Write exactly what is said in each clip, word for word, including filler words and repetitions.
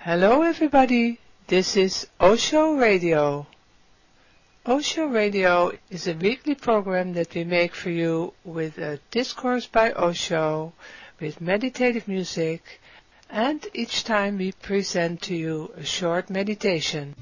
Hello everybody, this is Osho Radio. Osho Radio is a weekly program that we make for you with a discourse by Osho, with meditative music, and each time we present to you a short meditation.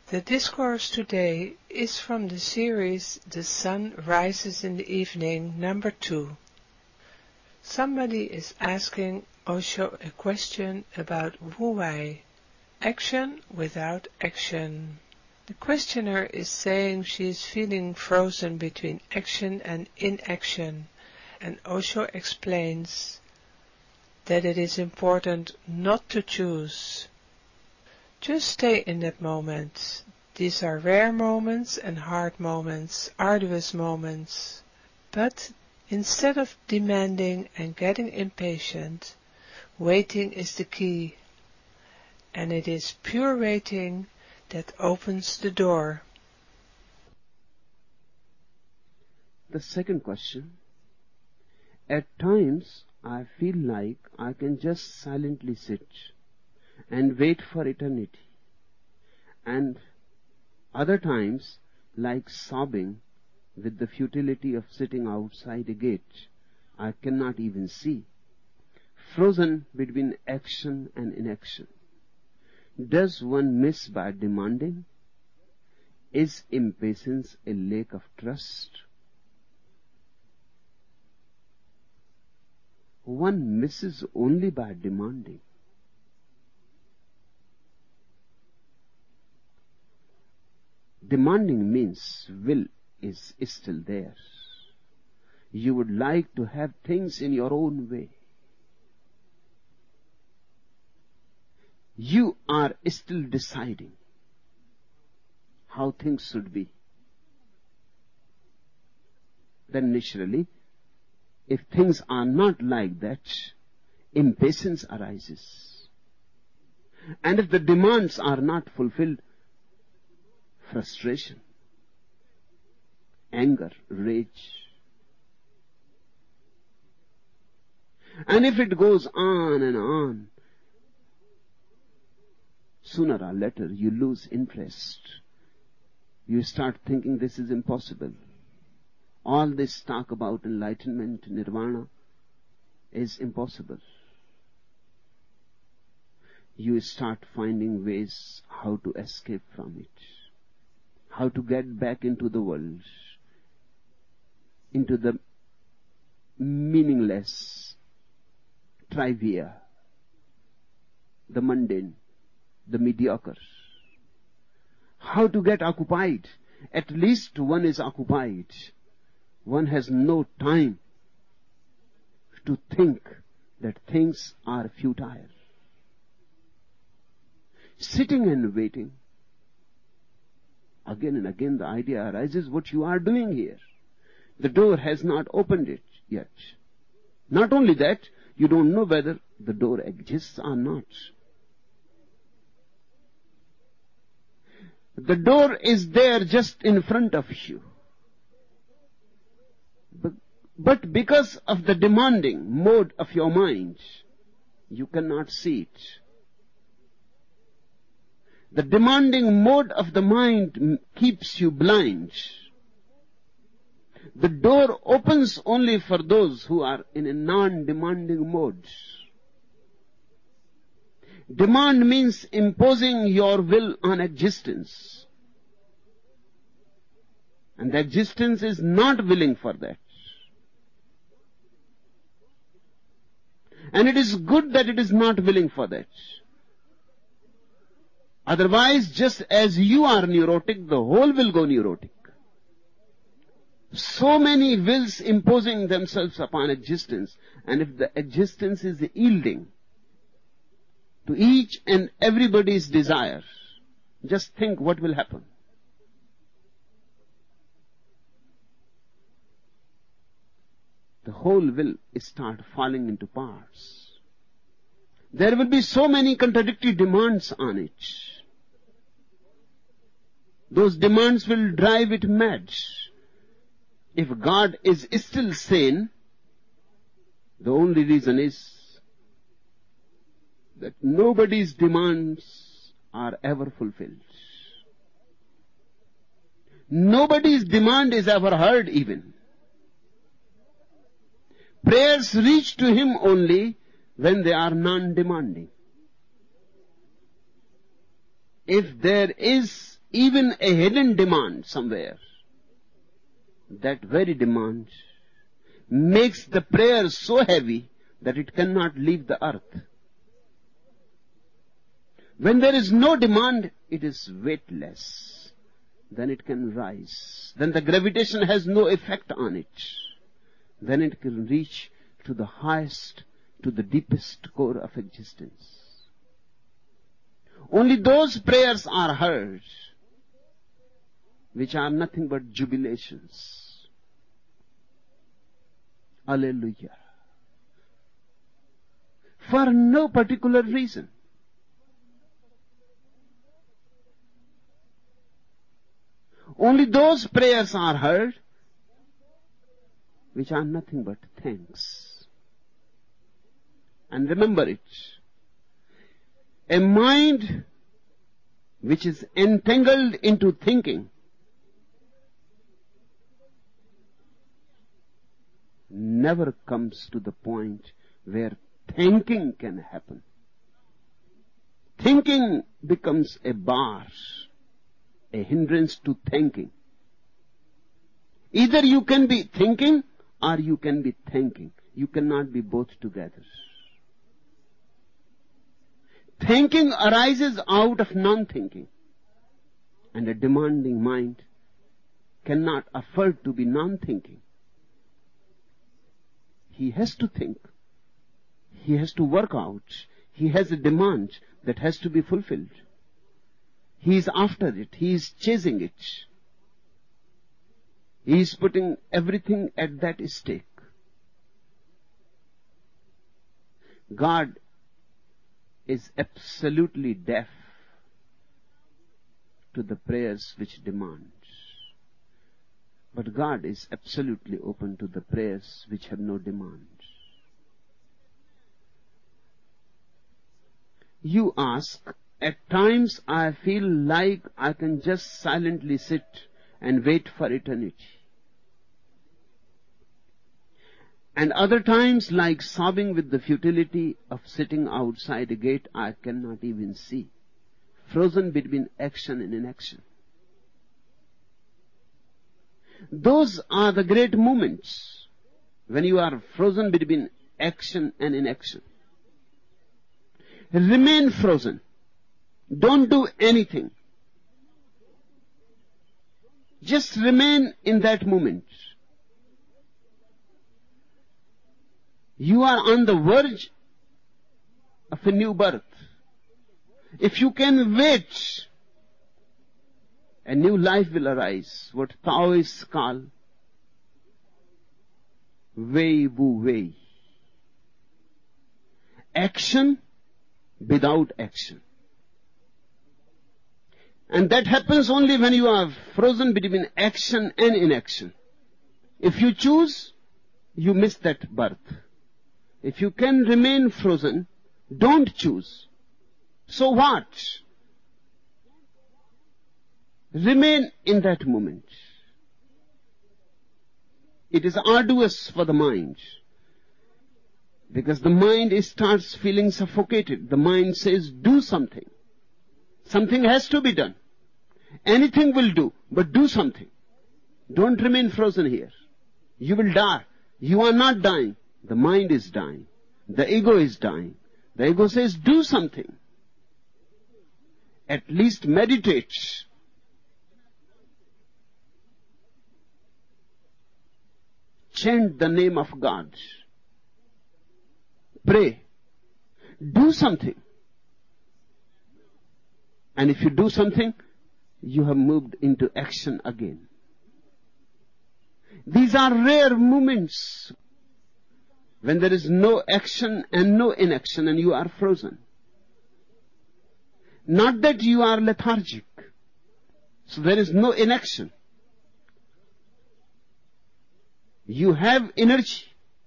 The discourse today is from the series The Sun Rises in the Evening, number two. Somebody is asking Osho a question about Wu Wei, action without action. The questioner is saying she is feeling frozen between action and inaction, and Osho explains that it is important not to choose. Just stay in that moment. These are rare moments and hard moments, arduous moments. But instead of demanding and getting impatient, waiting is the key. And it is pure waiting that opens the door. The second question. At times, I feel like I can just silently sit and wait for eternity. And other times, like sobbing with the futility of sitting outside a gate I cannot even see, frozen between action and inaction. Does one miss by demanding? Is impatience a lack of trust? One misses only by demanding. Demanding means will is still there. You would like to have things in your own way. You are still deciding how things should be. Then naturally, if things are not like that, impatience arises. And if the demands are not fulfilled, frustration, anger, rage. And if it goes on and on, sooner or later you lose interest. You start thinking this is impossible. All this talk about enlightenment, nirvana, is impossible. You start finding ways how to escape from it, how to get back into the world, into the meaningless, trivia, the mundane, the mediocre. How to get occupied. At least one is occupied. One has no time to think that things are futile. Sitting and waiting. Again and again the idea arises, what you are doing here. The door has not opened it yet. Not only that, you don't know whether the door exists or not. The door is there just in front of you. But, but because of the demanding mode of your mind, you cannot see it. The demanding mode of the mind keeps you blind. The door opens only for those who are in a non-demanding mode. Demand means imposing your will on existence. And the existence is not willing for that. And it is good that it is not willing for that. Otherwise, just as you are neurotic, the whole will go neurotic. So many wills imposing themselves upon existence, and if the existence is yielding to each and everybody's desire, just think what will happen. The whole will start falling into parts. There will be so many contradictory demands on it. Those demands will drive it mad. If God is still sane, the only reason is that nobody's demands are ever fulfilled. Nobody's demand is ever heard even. Prayers reach to Him only when they are non-demanding. If there is even a hidden demand somewhere, that very demand makes the prayer so heavy that it cannot leave the earth. When there is no demand, it is weightless. Then it can rise. Then the gravitation has no effect on it. Then it can reach to the highest, to the deepest core of existence. Only those prayers are heard which are nothing but jubilations. Hallelujah. For no particular reason. Only those prayers are heard which are nothing but thanks. And remember it. A mind which is entangled into thinking never comes to the point where thinking can happen. Thinking becomes a bar, a hindrance to thinking. Either you can be thinking or you can be thinking. You cannot be both together. Thinking arises out of non-thinking, and a demanding mind cannot afford to be non-thinking. He has to think. He has to work out. He has a demand that has to be fulfilled. He is after it. He is chasing it. He is putting everything at that stake. God is absolutely deaf to the prayers which demand. But God is absolutely open to the prayers which have no demand. You ask, at times I feel like I can just silently sit and wait for eternity. And other times, like sobbing with the futility of sitting outside a gate I cannot even see, frozen between action and inaction. Those are the great moments when you are frozen between action and inaction. Remain frozen. Don't do anything. Just remain in that moment. You are on the verge of a new birth. If you can wait, a new life will arise, what Taoists call Wei Wu Wei. Action without action. And that happens only when you are frozen between action and inaction. If you choose, you miss that birth. If you can remain frozen, don't choose. So what? Remain in that moment. It is arduous for the mind, because the mind starts feeling suffocated. The mind says, do something. Something has to be done. Anything will do, but do something. Don't remain frozen here. You will die. You are not dying. The mind is dying. The ego is dying. The ego says, do something. At least meditate. Chant the name of God. Pray. Do something. And if you do something, you have moved into action again. These are rare moments when there is no action and no inaction and you are frozen. Not that you are lethargic. So there is no inaction. You have energy.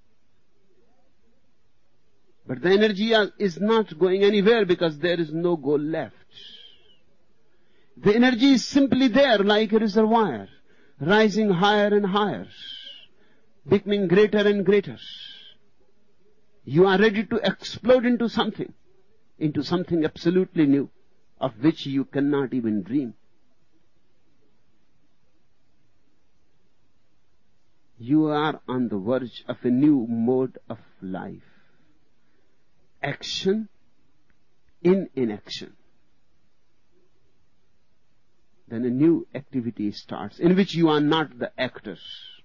But the energy is not going anywhere because there is no goal left. The energy is simply there like a reservoir, rising higher and higher, becoming greater and greater. You are ready to explode into something, into something absolutely new, of which you cannot even dream. You are on the verge of a new mode of life. Action in inaction. Then a new activity starts in which you are not the actor,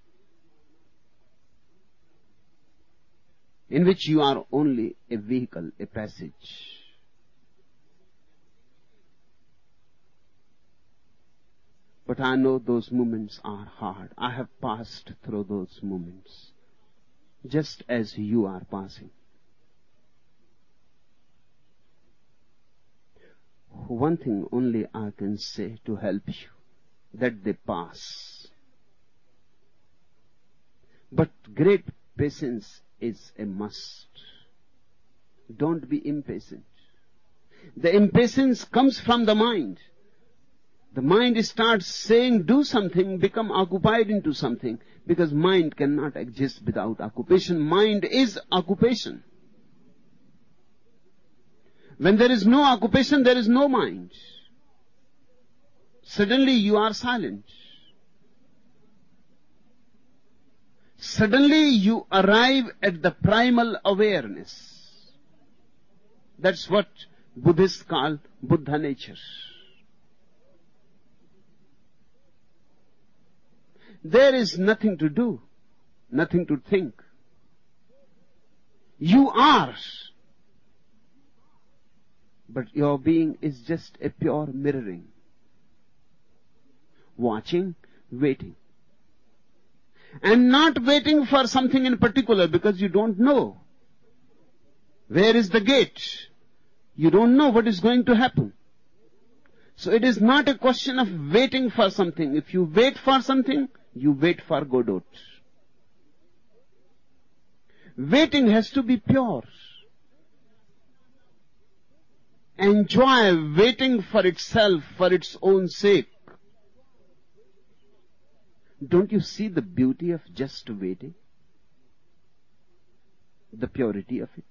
in which you are only a vehicle, a passage. But I know those moments are hard. I have passed through those moments, just as you are passing. One thing only I can say to help you, that they pass. But great patience is a must. Don't be impatient. The impatience comes from the mind. The mind starts saying, do something, become occupied into something, because mind cannot exist without occupation. Mind is occupation. When there is no occupation, there is no mind. Suddenly you are silent. Suddenly you arrive at the primal awareness. That's what Buddhists call Buddha nature. There is nothing to do, nothing to think. You are. But your being is just a pure mirroring. Watching, waiting. And not waiting for something in particular because you don't know. Where is the gate? You don't know what is going to happen. So it is not a question of waiting for something. If you wait for something, you wait for Godot. Waiting has to be pure. Enjoy waiting for itself, for its own sake. Don't you see the beauty of just waiting? The purity of it,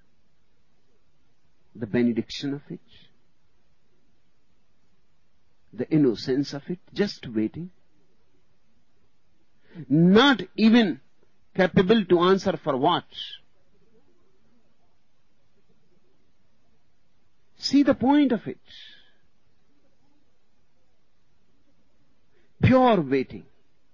the benediction of it, the innocence of it, just waiting. Not even capable to answer for what. See the point of it. Pure waiting.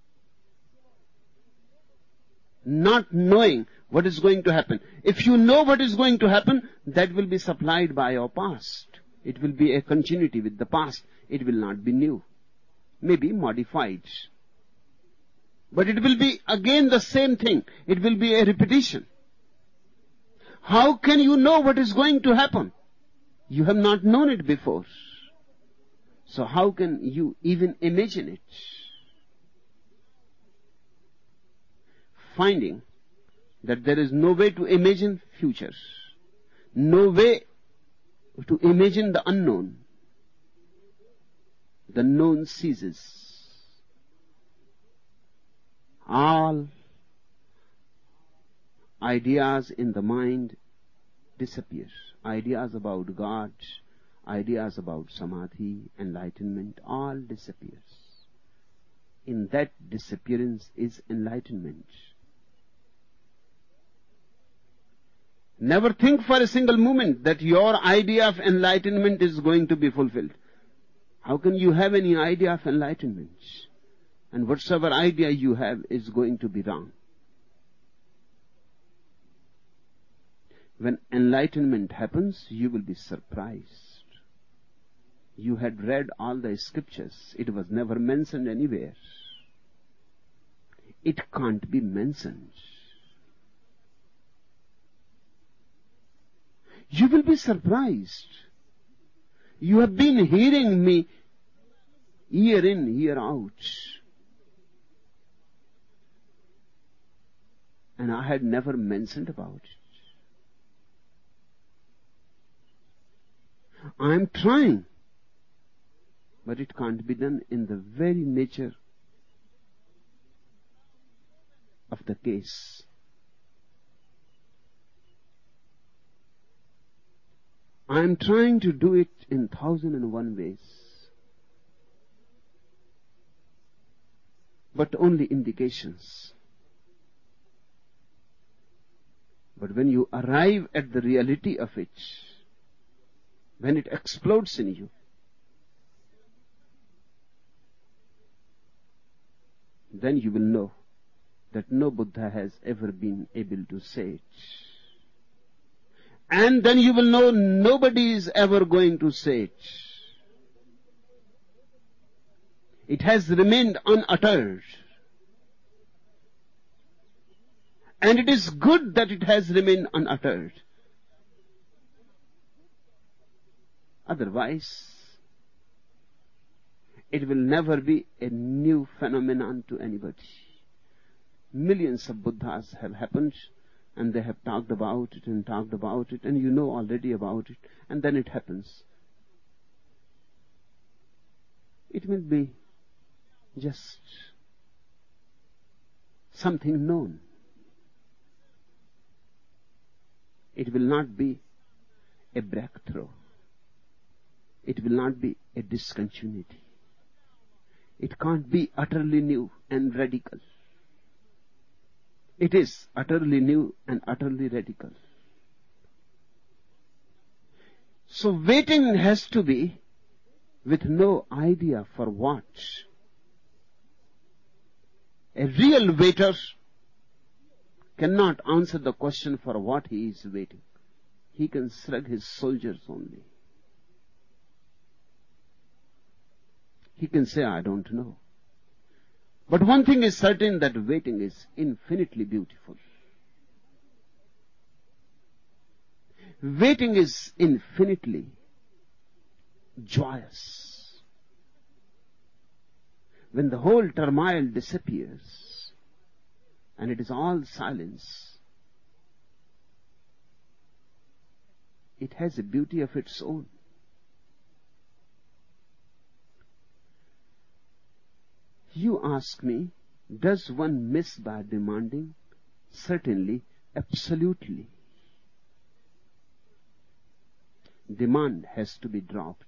Not knowing what is going to happen. If you know what is going to happen, that will be supplied by your past. It will be a continuity with the past. It will not be new. Maybe modified. But it will be again the same thing. It will be a repetition. How can you know what is going to happen? You have not known it before. So how can you even imagine it? Finding that there is no way to imagine future, no way to imagine the unknown. The known ceases. All ideas in the mind disappear. Ideas about God, ideas about samadhi, enlightenment, all disappears. In that disappearance is enlightenment. Never think for a single moment that your idea of enlightenment is going to be fulfilled. How can you have any idea of enlightenment? And whatsoever idea you have is going to be wrong. When enlightenment happens, you will be surprised. You had read all the scriptures. It was never mentioned anywhere. It can't be mentioned. You will be surprised. You have been hearing me year in, year out. And I had never mentioned about it. I am trying, but it can't be done in the very nature of the case. I am trying to do it in thousand and one ways, but only indications. But when you arrive at the reality of it, when it explodes in you, then you will know that no Buddha has ever been able to say it. And then you will know nobody is ever going to say it. It has remained unuttered. And it is good that it has remained unuttered. Otherwise, it will never be a new phenomenon to anybody. Millions of Buddhas have happened, and they have talked about it and talked about it, and you know already about it, and then it happens. It will be just something known. It will not be a breakthrough. It will not be a discontinuity. It can't be utterly new and radical. It is utterly new and utterly radical. So waiting has to be with no idea for what. A real waiter cannot answer the question for what he is waiting. He can shrug his shoulders only. He can say, I don't know. But one thing is certain, that waiting is infinitely beautiful. Waiting is infinitely joyous. When the whole turmoil disappears and it is all silence, it has a beauty of its own. You ask me, does one miss by demanding? Certainly, absolutely. Demand has to be dropped.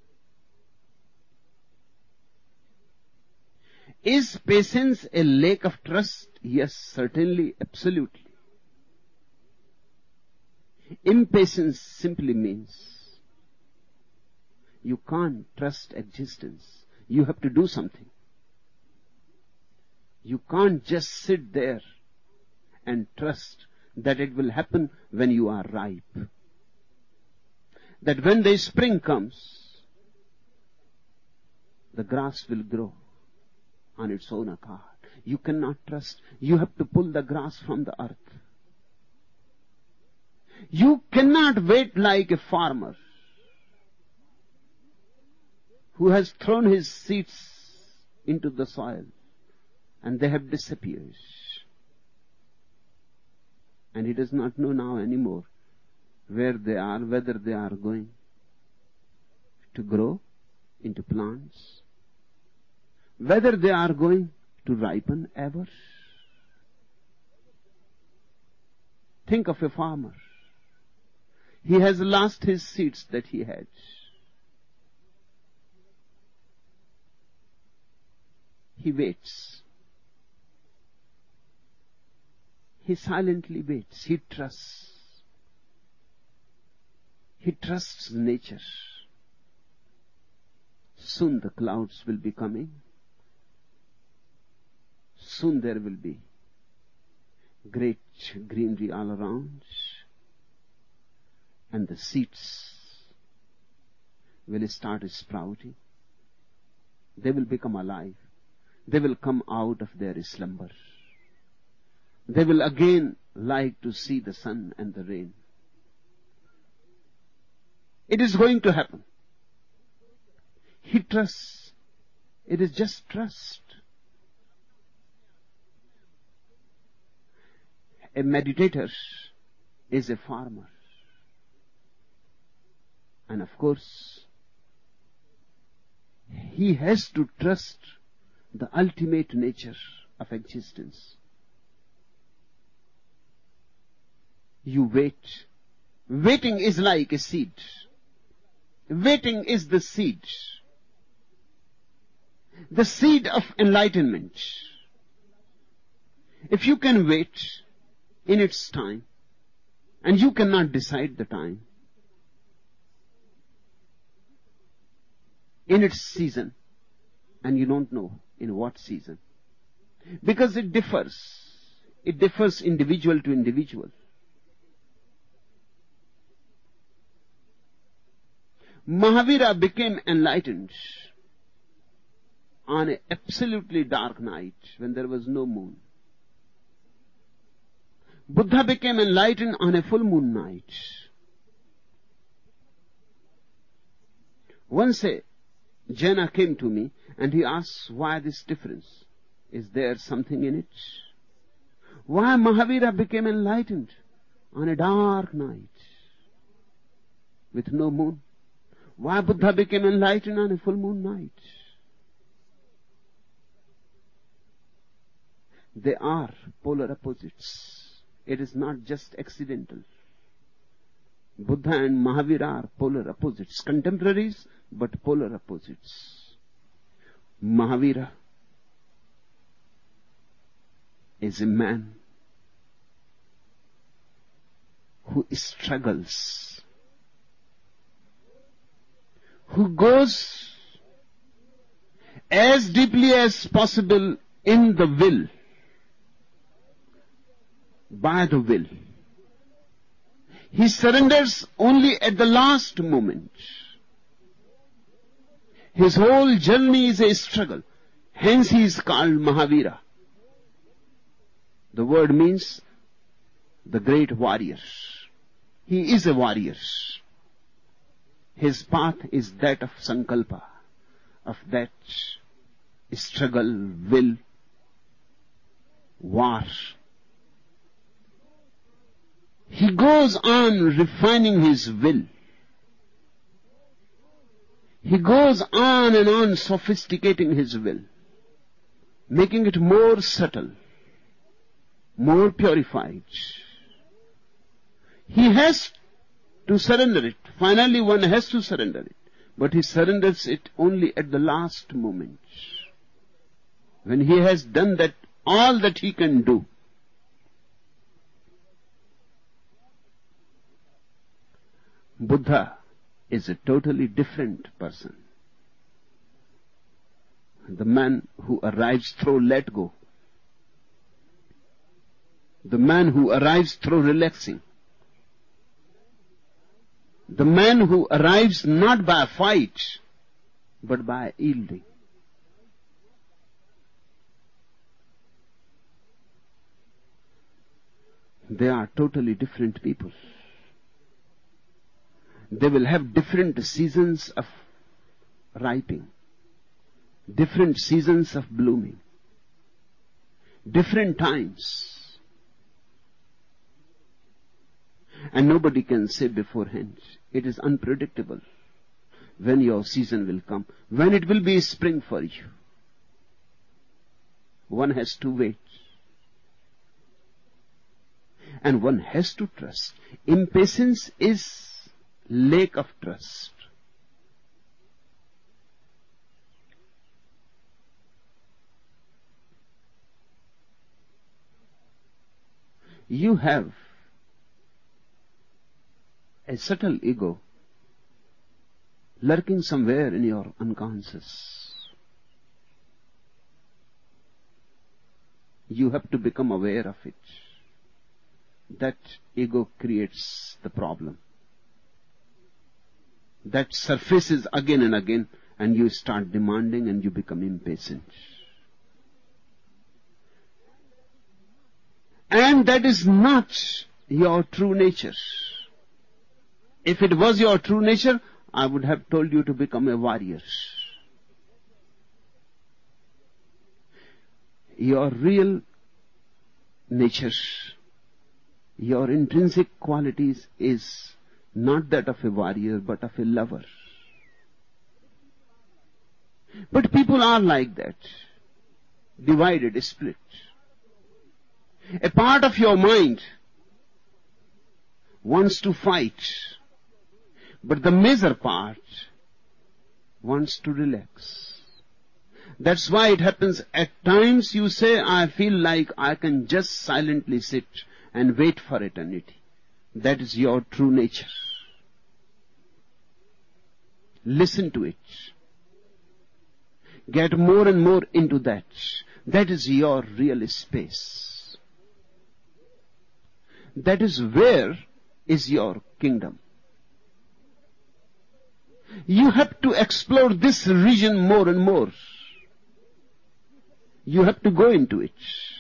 Is patience a lack of trust? Yes, certainly, absolutely. Impatience simply means you can't trust existence. You have to do something. You can't just sit there and trust that it will happen when you are ripe. That when the spring comes, the grass will grow on its own account. You cannot trust. You have to pull the grass from the earth. You cannot wait like a farmer who has thrown his seeds into the soil and they have disappeared. And he does not know now anymore where they are, whether they are going to grow into plants, whether they are going to ripen ever. Think of a farmer. He has lost his seeds that he had. He waits. He silently waits. He trusts. He trusts nature. Soon the clouds will be coming. Soon there will be great greenery all around. And the seeds will start sprouting. They will become alive. They will come out of their slumber. They will again like to see the sun and the rain. It is going to happen. He trusts. It is just trust. A meditator is a farmer. And of course, he has to trust the ultimate nature of existence. You wait. Waiting is like a seed. Waiting is the seed. The seed of enlightenment. If you can wait in its time, And you cannot decide the time in its season, and you don't know in what season. Because it differs. It differs individual to individual. Mahavira became enlightened on an absolutely dark night when there was no moon. Buddha became enlightened on a full moon night. Once a Jaina came to me and he asked, why this difference? Is there something in it? Why Mahavira became enlightened on a dark night with no moon? Why Buddha became enlightened on a full moon night? They are polar opposites. It is not just accidental. Buddha and Mahavira are polar opposites, contemporaries but polar opposites. Mahavira is a man who struggles, who goes as deeply as possible in the will, by the will. He surrenders only at the last moment. His whole journey is a struggle. Hence he is called Mahavira. The word means the great warrior. He is a warrior. His path is that of Sankalpa, of that struggle, will, war. He goes on refining his will. He goes on and on sophisticating his will, making it more subtle, more purified. He has to surrender it. Finally, one has to surrender it. But he surrenders it only at the last moment. When he has done that, all that he can do. Buddha is a totally different person. The man who arrives through let go. The man who arrives through relaxing. The man who arrives not by a fight, but by yielding. They are totally different people. They will have different seasons of ripening, different seasons of blooming, different times. And nobody can say beforehand. It is unpredictable when your season will come, when it will be spring for you. One has to wait. And one has to trust. Impatience is lack of trust. You have a subtle ego lurking somewhere in your unconscious. You have to become aware of it. That ego creates the problem. That surfaces again and again, and you start demanding and you become impatient. And that is not your true nature. If it was your true nature, I would have told you to become a warrior. Your real nature, your intrinsic qualities is not that of a warrior, but of a lover. But people are like that, divided, split. A part of your mind wants to fight, but the major part wants to relax. That's why it happens at times you say, I feel like I can just silently sit and wait for eternity. That is your true nature. Listen to it. Get more and more into that. That is your real space. That is where is your kingdom. You have to explore this region more and more. You have to go into it.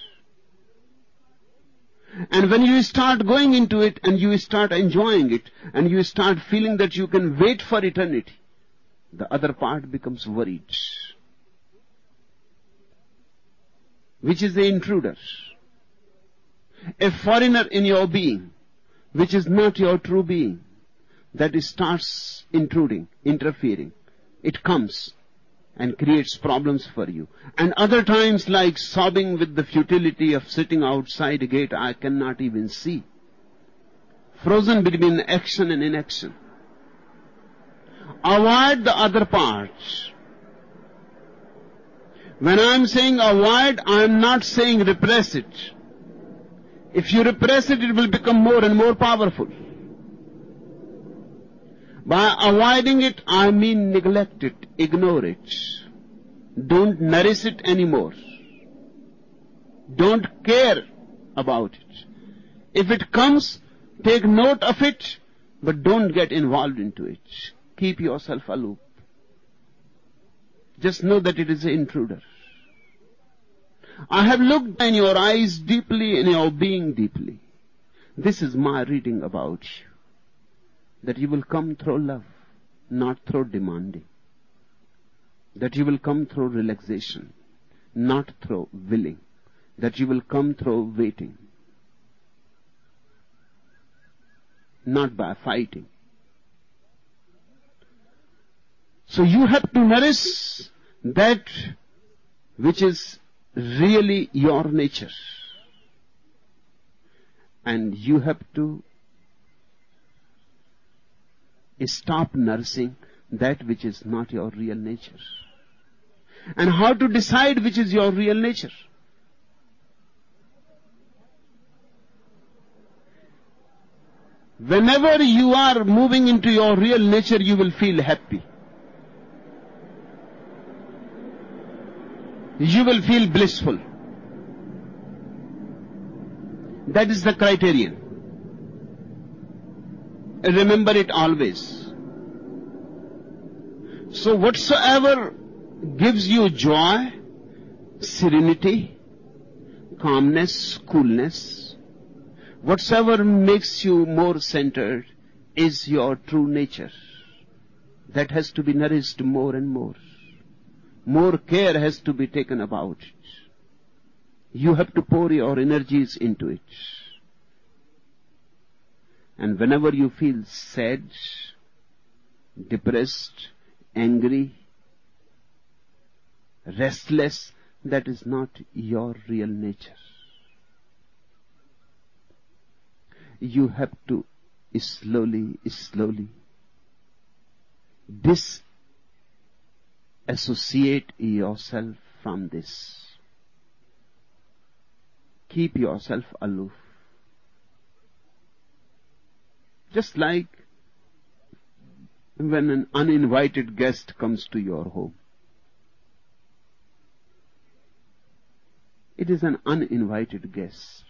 And when you start going into it and you start enjoying it and you start feeling that you can wait for eternity, the other part becomes worried. Which is the intruder? A foreigner in your being, which is not your true being, that starts intruding, interfering. It comes and creates problems for you. And other times, like sobbing with the futility of sitting outside a gate I cannot even see, frozen between action and inaction. Avoid the other parts. When I am saying avoid, I am not saying repress it. If you repress it, it will become more and more powerful. By avoiding it, I mean neglect it, ignore it. Don't nourish it anymore. Don't care about it. If it comes, take note of it, but don't get involved into it. Keep yourself aloof. Just know that it is an intruder. I have looked in your eyes deeply, in your being deeply. This is my reading about you. That you will come through love, not through demanding. That you will come through relaxation, not through willing. That you will come through waiting, not by fighting. So you have to nourish that which is really your nature. And you have to stop nursing that which is not your real nature. And how to decide which is your real nature? Whenever you are moving into your real nature, you will feel happy. You will feel blissful. That is the criterion. Remember it always. So whatsoever gives you joy, serenity, calmness, coolness, whatsoever makes you more centered is your true nature. That has to be nourished more and more. More care has to be taken about it. You have to pour your energies into it. And whenever you feel sad, depressed, angry, restless, that is not your real nature. You have to slowly, slowly disassociate yourself from this. Keep yourself aloof. Just like when an uninvited guest comes to your home. It is an uninvited guest.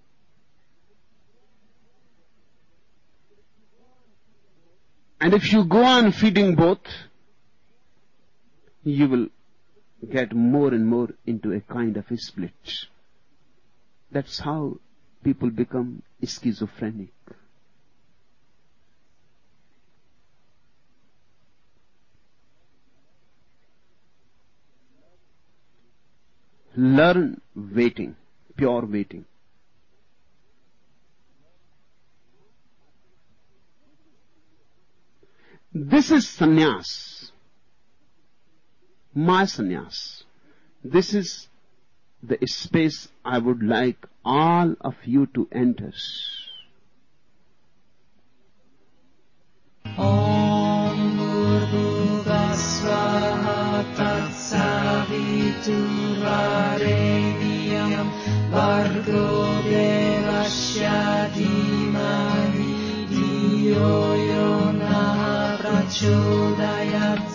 And if you go on feeding both, you will get more and more into a kind of a split. That's how people become schizophrenic. Learn waiting, pure waiting. This is sannyas. My sannyas. This is the space I would like all of you to enter. Om Bhurbhuva Svaha Tatsaviturvarenyam Bhargo Devasya Dhimahi prachodayat.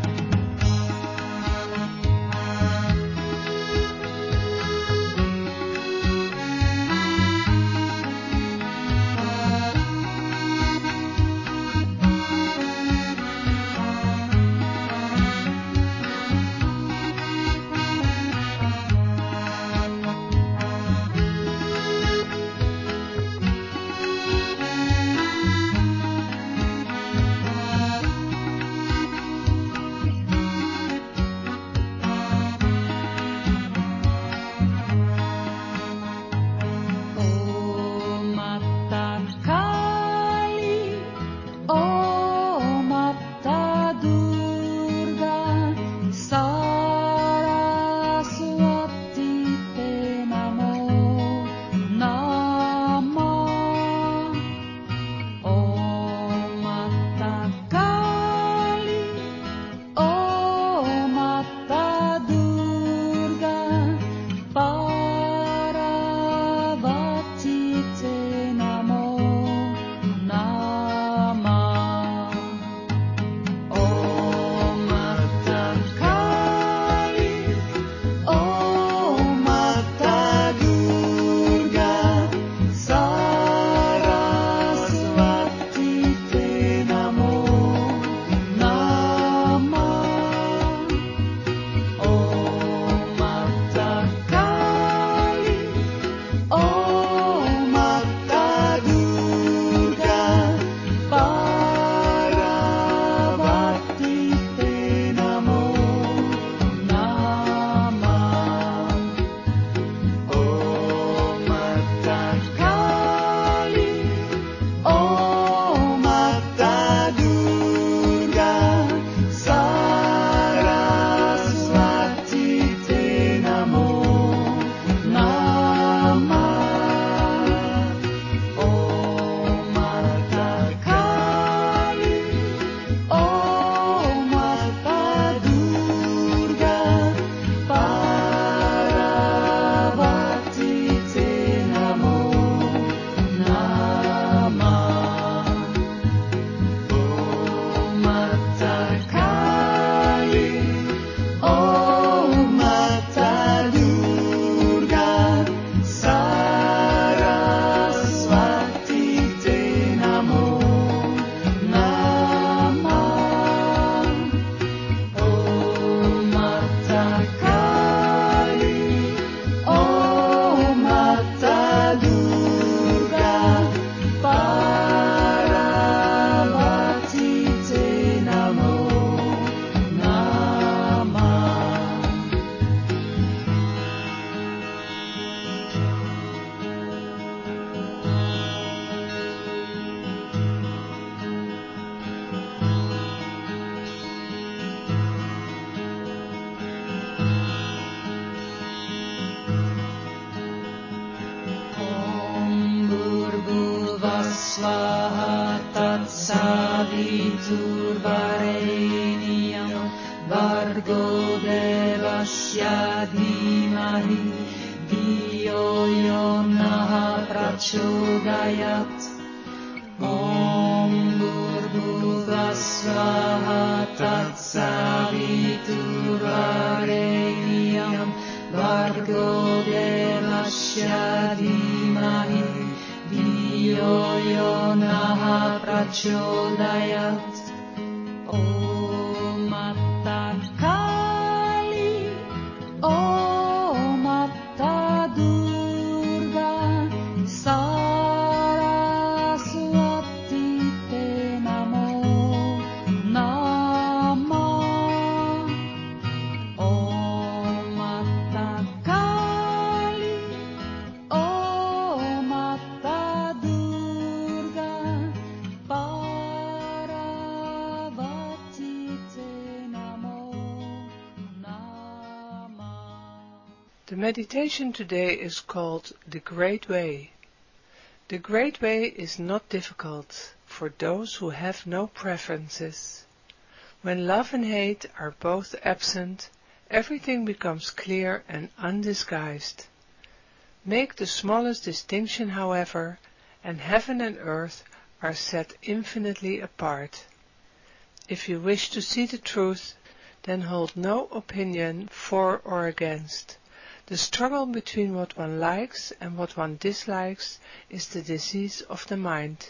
Saviturvarenyam Vargo Devasya Dhimahi Dhiyo Yo Naha Prachodayat. Om Bhurbhuvah Swaha Tatsaviturvarenyam Vargo Devasya Dhimahi Dhiyo Yo Naha Prachodayat. Om Matta Kali, Om Matta Durga, Saraswati Te Namo Namah. Om Matta Kali, Om Matta Durga, Parvati Te Namo Namah. The meditation today is called The Great Way. The Great Way is not difficult for those who have no preferences. When love and hate are both absent, everything becomes clear and undisguised. Make the smallest distinction, however, and heaven and earth are set infinitely apart. If you wish to see the truth, then hold no opinion for or against. The struggle between what one likes and what one dislikes is the disease of the mind.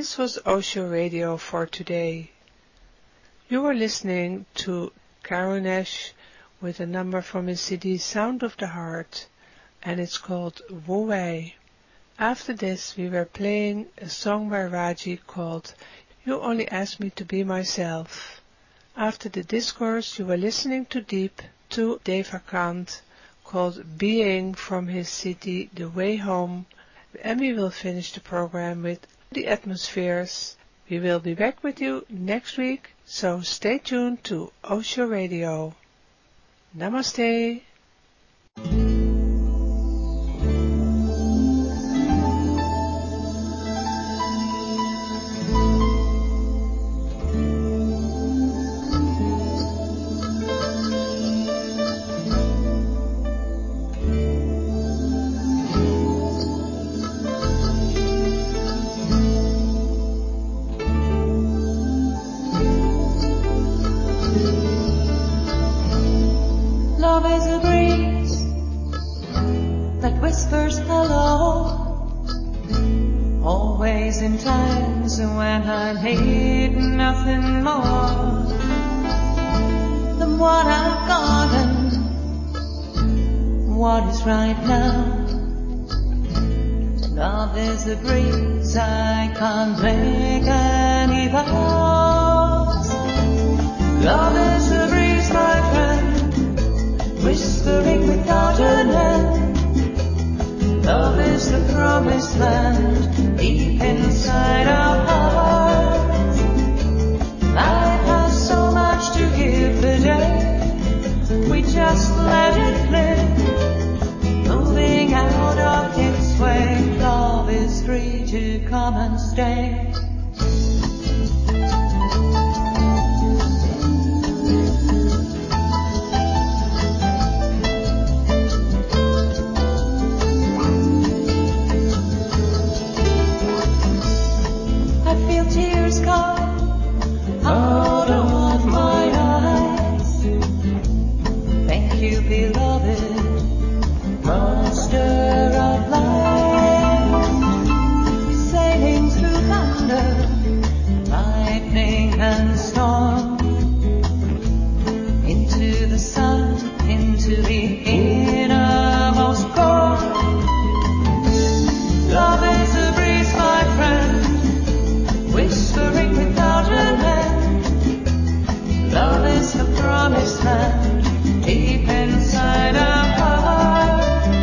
this was Osho Radio for today. You were listening to Karunesh with a number from his C D Sound of the Heart, and it's called Wu Wei. After this we were playing a song by Raji called You Only Asked Me to Be Myself. After the discourse you were listening to Deep to Devakant called Being from his C D The Way Home, and we will finish the program with The Atmospheres. We will be back with you next week, so stay tuned to Osho Radio. Namaste. Right now, love is a breeze, I can't make any vows. Love is a breeze, my friend, whispering without an end. Love is the promised land, deep inside our hearts. Life has so much to give today, we just let it live. Moving out of its way, love is free to come and stay. I feel tears come out of my eyes. Thank you, beloved. Master of life, sailing through thunder, lightning and storm, into the sun, into the innermost core. Love is a breeze, my friend, whispering without an end. Love is the promised land, deep inside our heart.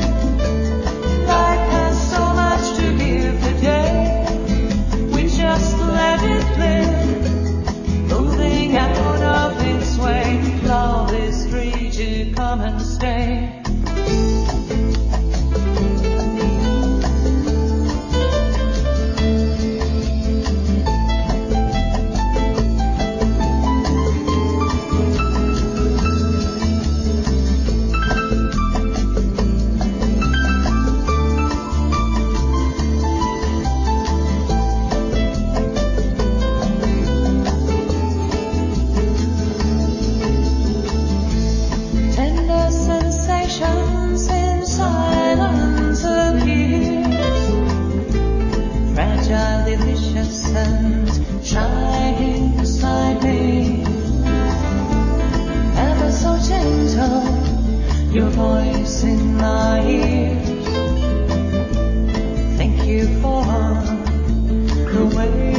Out of its way, love is free to come and stay. Your voice in my ears. Thank you for the way